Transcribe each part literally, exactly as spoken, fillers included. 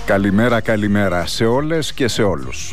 Καλημέρα, καλημέρα σε όλες και σε όλους.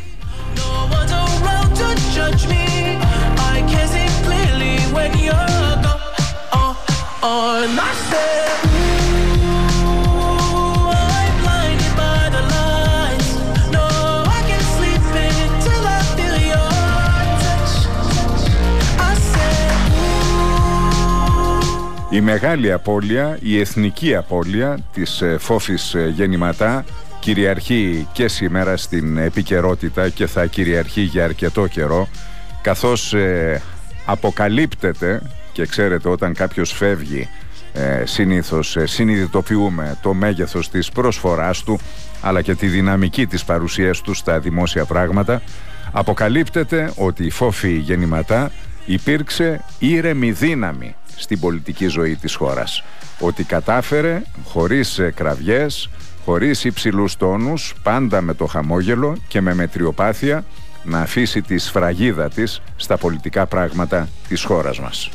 Η μεγάλη απώλεια, η εθνική απώλεια της Φόφης Γεννηματά κυριαρχεί και σήμερα στην επικαιρότητα και θα κυριαρχεί για αρκετό καιρό, καθώς ε, αποκαλύπτεται, και ξέρετε όταν κάποιος φεύγει ε, συνήθως ε, συνειδητοποιούμε το μέγεθος της προσφοράς του αλλά και τη δυναμική της παρουσίας του στα δημόσια πράγματα. Αποκαλύπτεται ότι η Φόφη Γεννηματά υπήρξε ήρεμη δύναμη στην πολιτική ζωή της χώρας, ότι κατάφερε χωρίς κραυγές, χωρίς υψηλούς τόνους, πάντα με το χαμόγελο και με μετριοπάθεια να αφήσει τη σφραγίδα της στα πολιτικά πράγματα της χώρας μας.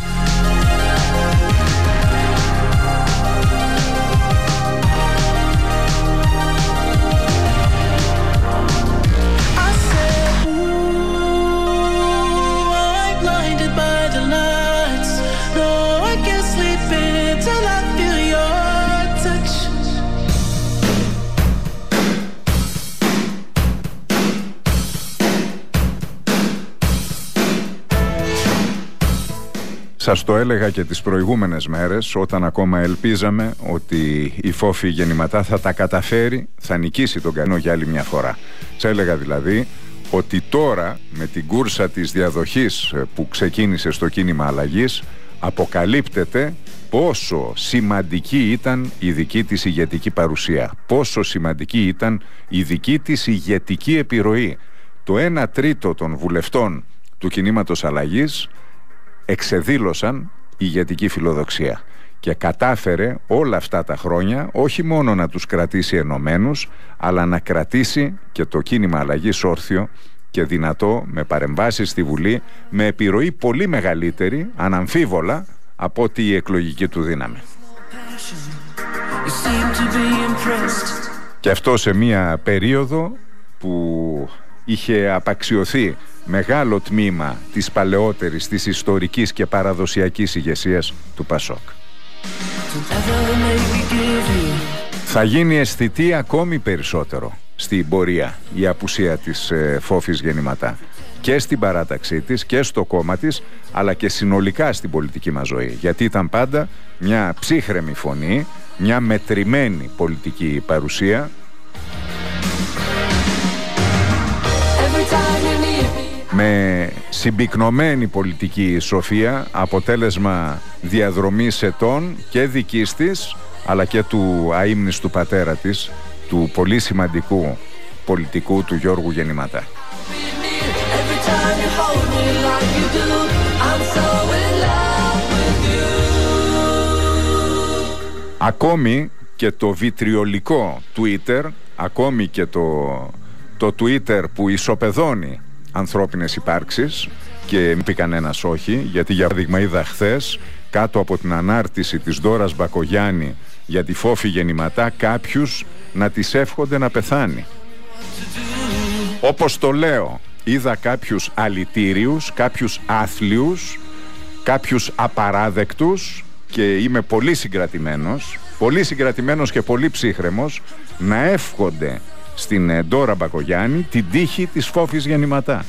Σας το έλεγα και τις προηγούμενες μέρες, όταν ακόμα ελπίζαμε ότι η Φόφη Γεννηματά θα τα καταφέρει, θα νικήσει τον Κανό για άλλη μια φορά. Σας έλεγα δηλαδή ότι τώρα με την κούρσα της διαδοχής που ξεκίνησε στο κίνημα αλλαγής, αποκαλύπτεται πόσο σημαντική ήταν η δική της ηγετική παρουσία, πόσο σημαντική ήταν η δική της ηγετική επιρροή. Το ένα τρίτο των βουλευτών του κινήματος αλλαγής εξεδήλωσαν ηγετική φιλοδοξία και κατάφερε όλα αυτά τα χρόνια όχι μόνο να τους κρατήσει ενωμένους, αλλά να κρατήσει και το κίνημα αλλαγής όρθιο και δυνατό, με παρεμβάσεις στη Βουλή, με επιρροή πολύ μεγαλύτερη αναμφίβολα από ότι η εκλογική του δύναμη. Και αυτό σε μια περίοδο που είχε απαξιωθεί μεγάλο τμήμα της παλαιότερης, της ιστορικής και παραδοσιακής ηγεσίας του Πασόκ. Θα γίνει αισθητή ακόμη περισσότερο στην πορεία η απουσία της ε, Φόφης Γεννηματά και στην παράταξή της και στο κόμμα της, αλλά και συνολικά στην πολιτική μας ζωή, γιατί ήταν πάντα μια ψύχρεμη φωνή, μια μετρημένη πολιτική παρουσία, με συμπυκνωμένη πολιτική σοφία, αποτέλεσμα διαδρομής ετών και δικής της αλλά και του αείμνηστου πατέρα της, του πολύ σημαντικού πολιτικού του Γιώργου Γεννηματά. Ακόμη και το βιτριολικό Twitter, ακόμη και το, το Twitter που ισοπεδώνει ανθρώπινες υπάρξεις, και μην πει κανένας όχι, γιατί για παράδειγμα είδα χθες κάτω από την ανάρτηση της Ντόρας Μπακογιάννη για τη Φόφη Γεννηματά κάποιους να της εύχονται να πεθάνει. Όπως το λέω, είδα κάποιους αλητήριους, κάποιους άθλιους, κάποιους απαράδεκτους, και είμαι πολύ συγκρατημένος, πολύ συγκρατημένος και πολύ ψύχρεμος να εύχονται στην Ντόρα Μπακογιάννη την τύχη της Φόφης Γεννηματά.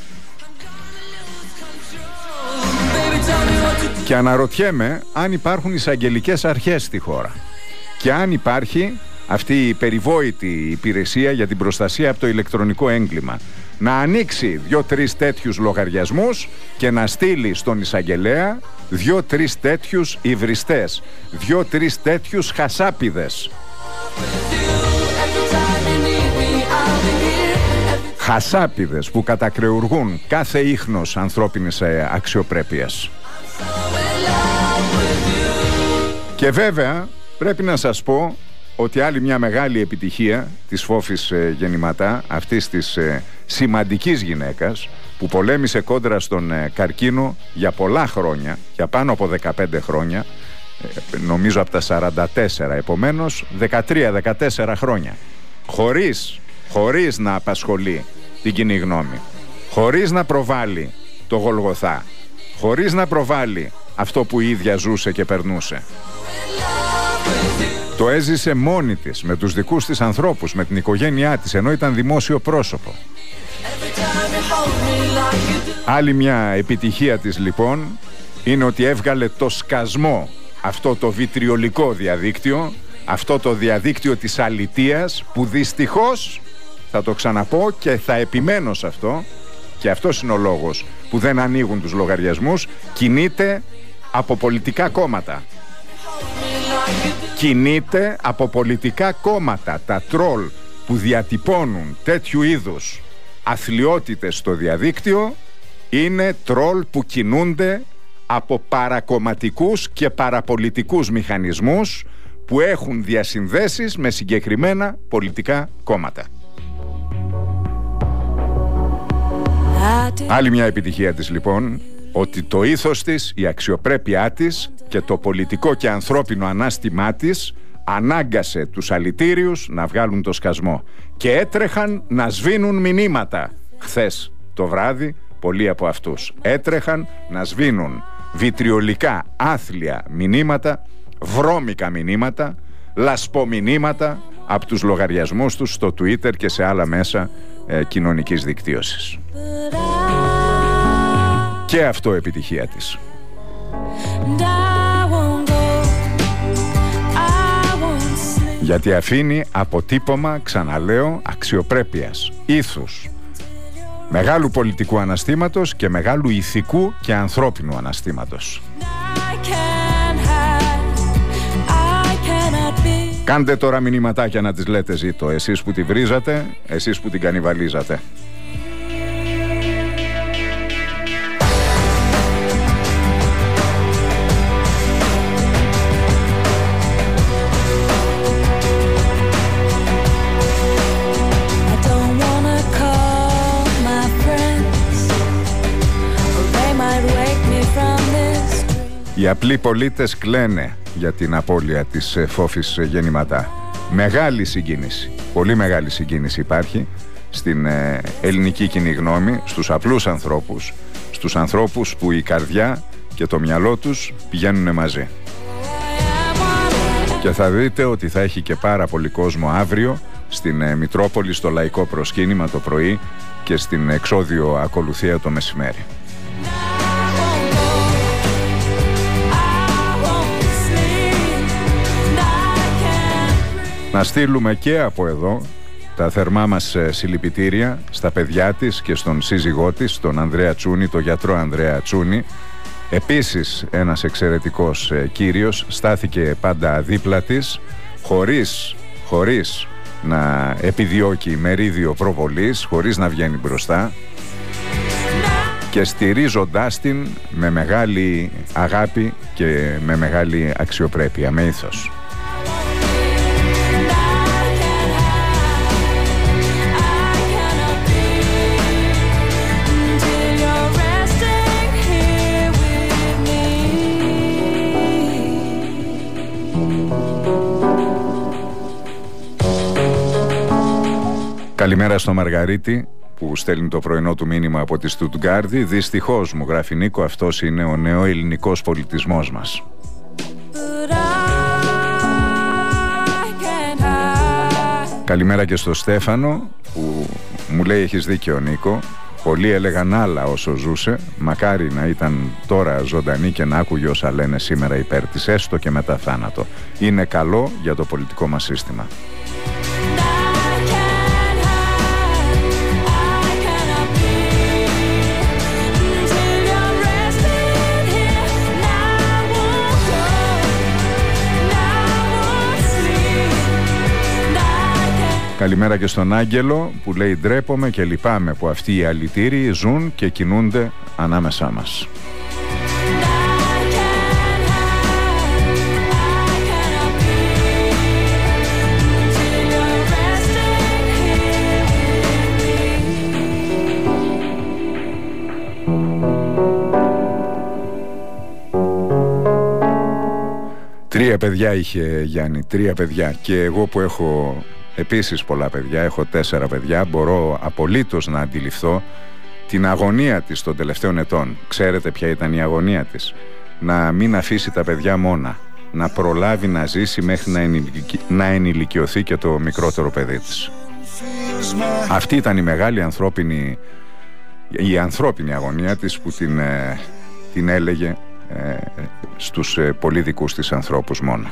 Και αναρωτιέμαι αν υπάρχουν εισαγγελικές αρχές στη χώρα και αν υπάρχει αυτή η περιβόητη υπηρεσία για την προστασία από το ηλεκτρονικό έγκλημα να ανοίξει δύο-τρεις τέτοιους λογαριασμούς και να στείλει στον εισαγγελέα δύο-τρεις τέτοιους υβριστές, δύο-τρεις τέτοιους χασάπιδες. Χασάπιδες που κατακρεουργούν κάθε ίχνος ανθρώπινης αξιοπρέπειας. Και βέβαια πρέπει να σας πω ότι άλλη μια μεγάλη επιτυχία της Φόφης ε, Γεννηματά, αυτής της ε, σημαντικής γυναίκας που πολέμησε κόντρα στον ε, καρκίνο για πολλά χρόνια, για πάνω από δεκαπέντε χρόνια, ε, νομίζω από τα σαράντα τέσσερα, επομένως δεκατρία δεκατέσσερα χρόνια, χωρίς, χωρίς να απασχολεί την κοινή γνώμη, χωρίς να προβάλλει το Γολγοθά, χωρίς να προβάλλει αυτό που η ίδια ζούσε και περνούσε. Το έζησε μόνη της, με τους δικούς της ανθρώπους, με την οικογένειά της, ενώ ήταν δημόσιο πρόσωπο. Άλλη μια επιτυχία της λοιπόν είναι ότι έβγαλε το σκασμό, αυτό το βιτριολικό διαδίκτυο, αυτό το διαδίκτυο της αλητείας, που δυστυχώς, θα το ξαναπώ και θα επιμένω σε αυτό, και αυτός είναι ο λόγος που δεν ανοίγουν τους λογαριασμούς, κινείται από πολιτικά κόμματα. Κινείται από πολιτικά κόμματα. Τα τρόλ που διατυπώνουν τέτοιου είδους αθλιότητες στο διαδίκτυο είναι τρόλ που κινούνται από παρακομματικούς και παραπολιτικούς μηχανισμούς που έχουν διασυνδέσεις με συγκεκριμένα πολιτικά κόμματα. Άλλη μια επιτυχία της λοιπόν, ότι το ήθος της, η αξιοπρέπειά της και το πολιτικό και ανθρώπινο ανάστημά της ανάγκασε τους αλητήριους να βγάλουν το σκασμό και έτρεχαν να σβήνουν μηνύματα. Χθες το βράδυ πολλοί από αυτούς έτρεχαν να σβήνουν βιτριολικά άθλια μηνύματα, βρώμικα μηνύματα, λασπομηνύματα από τους λογαριασμούς τους στο Twitter και σε άλλα μέσα ε, κοινωνικής δικτύωσης. Και αυτό επιτυχία της. Γιατί αφήνει αποτύπωμα, ξαναλέω, αξιοπρέπειας, ήθους, μεγάλου πολιτικού αναστήματος και μεγάλου ηθικού και ανθρώπινου αναστήματος. Κάντε τώρα μηνυματάκια να τις λέτε ζήτω, εσείς που τη βρίζατε, εσείς που την κανιβαλίζατε. Οι απλοί πολίτες κλαίνε για την απώλεια της Φόφης Γεννηματά. Μεγάλη συγκίνηση, πολύ μεγάλη συγκίνηση υπάρχει στην ελληνική κοινή γνώμη, στους απλούς ανθρώπους, στους ανθρώπους που η καρδιά και το μυαλό τους πηγαίνουν μαζί. Και θα δείτε ότι θα έχει και πάρα πολύ κόσμο αύριο στην Μητρόπολη, στο λαϊκό προσκύνημα το πρωί και στην εξώδιο ακολουθία το μεσημέρι. Να στείλουμε και από εδώ τα θερμά μας συλληπιτήρια στα παιδιά της και στον σύζυγό της, τον Ανδρέα Τσούνη, τον γιατρό Ανδρέα Τσούνη. Επίσης ένας εξαιρετικός κύριος, στάθηκε πάντα δίπλα της, χωρίς, χωρίς να επιδιώκει μερίδιο προβολής, χωρίς να βγαίνει μπροστά και στηρίζοντάς την με μεγάλη αγάπη και με μεγάλη αξιοπρέπεια, με ήθος. Καλημέρα στο Μαργαρίτη που στέλνει το πρωινό του μήνυμα από τη Στουτγκάρδη. Δυστυχώς, μου γράφει Νίκο, αυτός είναι ο νεοελληνικός πολιτισμός μας. Καλημέρα και στο Στέφανο που μου λέει έχεις δίκιο Νίκο. Πολλοί έλεγαν άλλα όσο ζούσε. Μακάρι να ήταν τώρα ζωντανή και να άκουγε όσα λένε σήμερα υπέρ της, έστω και μετά θάνατο. Είναι καλό για το πολιτικό μας σύστημα. Καλημέρα και στον Άγγελο που λέει ντρέπομαι και λυπάμαι που αυτοί οι αλητήριοι ζουν και κινούνται ανάμεσά μας. Τρία παιδιά είχε Γιάννη, τρία παιδιά, και εγώ που έχω επίσης πολλά παιδιά, έχω τέσσερα παιδιά, μπορώ απολύτως να αντιληφθώ την αγωνία της των τελευταίων ετών. Ξέρετε ποια ήταν η αγωνία της? Να μην αφήσει τα παιδιά μόνα, να προλάβει να ζήσει μέχρι να, ενηλικι... να ενηλικιωθεί και το μικρότερο παιδί της. Αυτή ήταν η μεγάλη ανθρώπινη, η ανθρώπινη αγωνία της που την, ε, την έλεγε ε, στους ε, πολύ δικούς της ανθρώπους μόνο.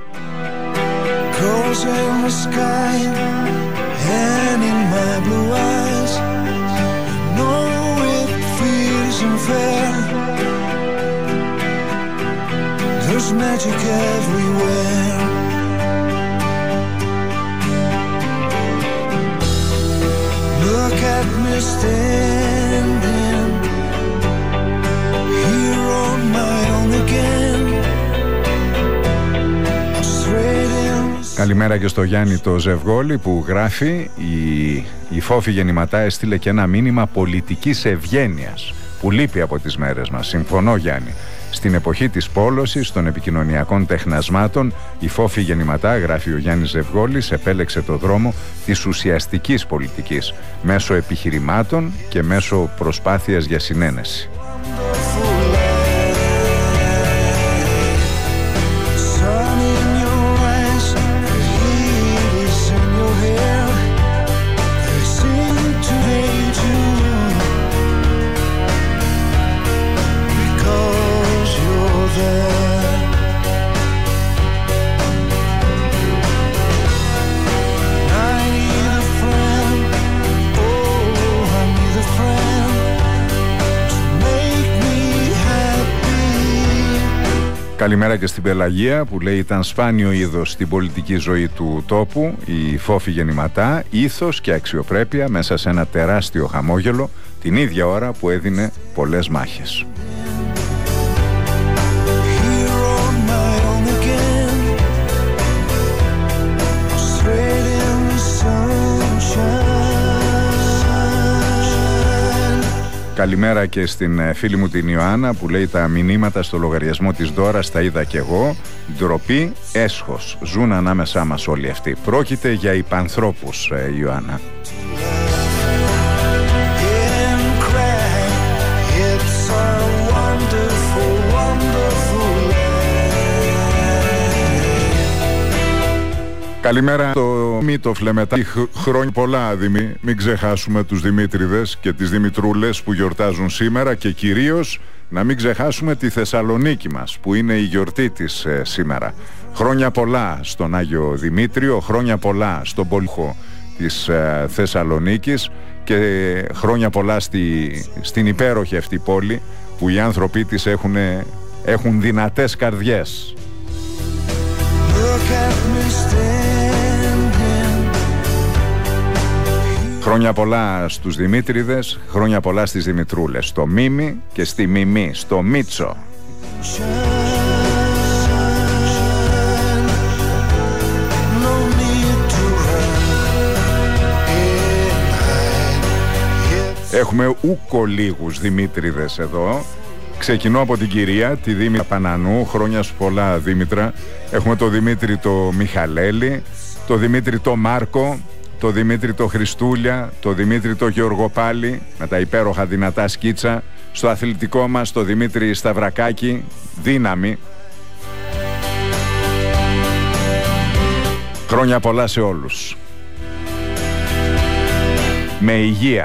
There's magic everywhere. Look at me standing here on my own again. Καλημέρα και στο Γιάννη το Ζευγόλη που γράφει η, η Φόφη Γεννηματά έστειλε και ένα μήνυμα πολιτικής ευγένειας που λείπει από τις μέρες μας. Συμφωνώ, Γιάννη. Στην εποχή της πόλωσης των επικοινωνιακών τεχνασμάτων, η Φόφη Γεννηματά, γράφει ο Γιάννης Ζευγόλης, επέλεξε το δρόμο της ουσιαστικής πολιτικής, μέσω επιχειρημάτων και μέσω προσπάθειας για συνένεση. Καλημέρα και στην Πελαγία που λέει ήταν σπάνιο είδος στην πολιτική ζωή του τόπου η Φόφη Γεννηματά, ήθος και αξιοπρέπεια μέσα σε ένα τεράστιο χαμόγελο την ίδια ώρα που έδινε πολλές μάχες. Καλημέρα και στην φίλη μου την Ιωάννα που λέει τα μηνύματα στο λογαριασμό της Δώρας τα είδα κι εγώ. Ντροπή, έσχος. Ζουν ανάμεσά μας όλοι αυτοί. Πρόκειται για υπανθρώπους, ε, Ιωάννα. Καλημέρα το Μήτο Φλεμετά. Χρόνια πολλά, Δημή. Μην ξεχάσουμε τους Δημήτριδες και τις Δημητρούλες που γιορτάζουν σήμερα και κυρίως να μην ξεχάσουμε τη Θεσσαλονίκη μας που είναι η γιορτή της ε, σήμερα. Χρόνια πολλά στον Άγιο Δημήτριο, χρόνια πολλά στον Πολύχο της ε, Θεσσαλονίκης και χρόνια πολλά στη, στην υπέροχη αυτή πόλη που οι άνθρωποι της έχουν, έχουν δυνατές καρδιές. Χρόνια πολλά στους Δημήτριδες, χρόνια πολλά στις Δημητρούλες, στο Μίμη και στη Μιμή, στο Μίτσο. Έχουμε ούκο λίγους Δημήτριδες εδώ. Ξεκινώ από την κυρία, τη Δήμητρα Πανανού. Χρόνια σου πολλά, Δήμητρα. Έχουμε το Δημήτρη το Μιχαλέλη, το Δημήτρη το Μάρκο, το Δημήτρη το Χριστούλια, το Δημήτρη το Γεωργοπάλη με τα υπέροχα δυνατά σκίτσα. Στο αθλητικό μας το Δημήτρη Σταυρακάκη, δύναμη. Χρόνια πολλά σε όλους. Με υγεία.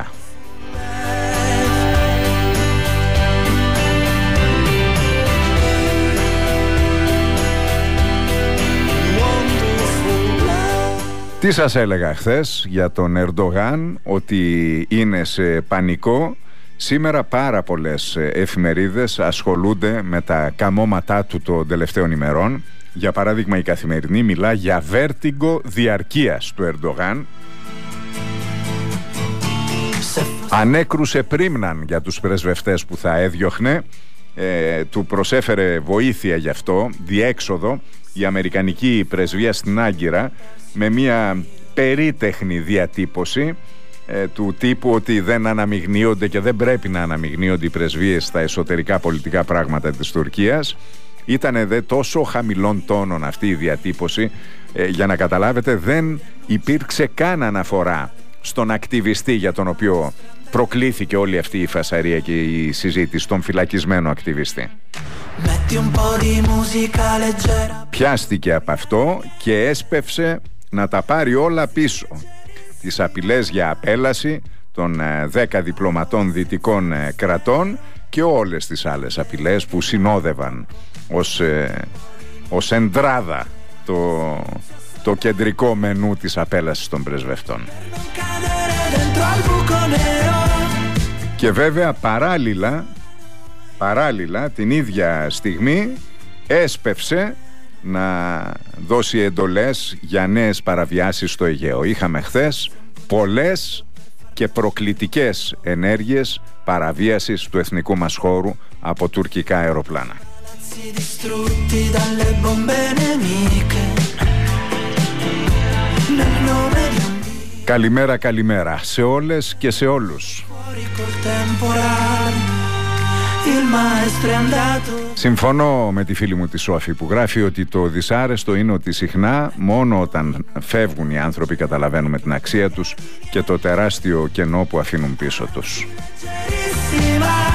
Τι σας έλεγα χθες για τον Ερντογάν, ότι είναι σε πανικό. Σήμερα πάρα πολλές εφημερίδες ασχολούνται με τα καμώματά του των τελευταίων ημερών. Για παράδειγμα η Καθημερινή μιλά για βέρτιγκο διαρκείας του Ερντογάν. Ανέκρουσε πρίμναν για τους πρεσβευτές που θα έδιωχνε. Ε, του προσέφερε βοήθεια γι' αυτό, διέξοδο, η Αμερικανική πρεσβεία στην Άγκυρα, με μια περίτεχνη διατύπωση ε, του τύπου ότι δεν αναμειγνύονται και δεν πρέπει να αναμειγνύονται οι πρεσβείες στα εσωτερικά πολιτικά πράγματα της Τουρκίας. Ήτανε δε τόσο χαμηλών τόνων αυτή η διατύπωση, ε, για να καταλάβετε δεν υπήρξε καν αναφορά στον ακτιβιστή για τον οποίο προκλήθηκε όλη αυτή η φασαρία και η συζήτηση, τον φυλακισμένο ακτιβιστή. Πιάστηκε από αυτό και έσπευσε να τα πάρει όλα πίσω. Τις απειλές για απέλαση των δέκα διπλωματών δυτικών κρατών και όλες τις άλλες απειλές που συνόδευαν ως, ε, ως εντράδα το, το κεντρικό μενού της απέλασης των πρεσβευτών. Και βέβαια παράλληλα, παράλληλα την ίδια στιγμή έσπευσε να δώσει εντολές για νέες παραβιάσεις στο Αιγαίο. Είχαμε χθες πολλές και προκλητικές ενέργειες παραβίασης του εθνικού μας χώρου από τουρκικά αεροπλάνα. Καλημέρα, καλημέρα σε όλες και σε όλους. Συμφωνώ με τη φίλη μου τη Σόφη που γράφει ότι το δυσάρεστο είναι ότι συχνά μόνο όταν φεύγουν οι άνθρωποι καταλαβαίνουμε την αξία τους και το τεράστιο κενό που αφήνουν πίσω τους.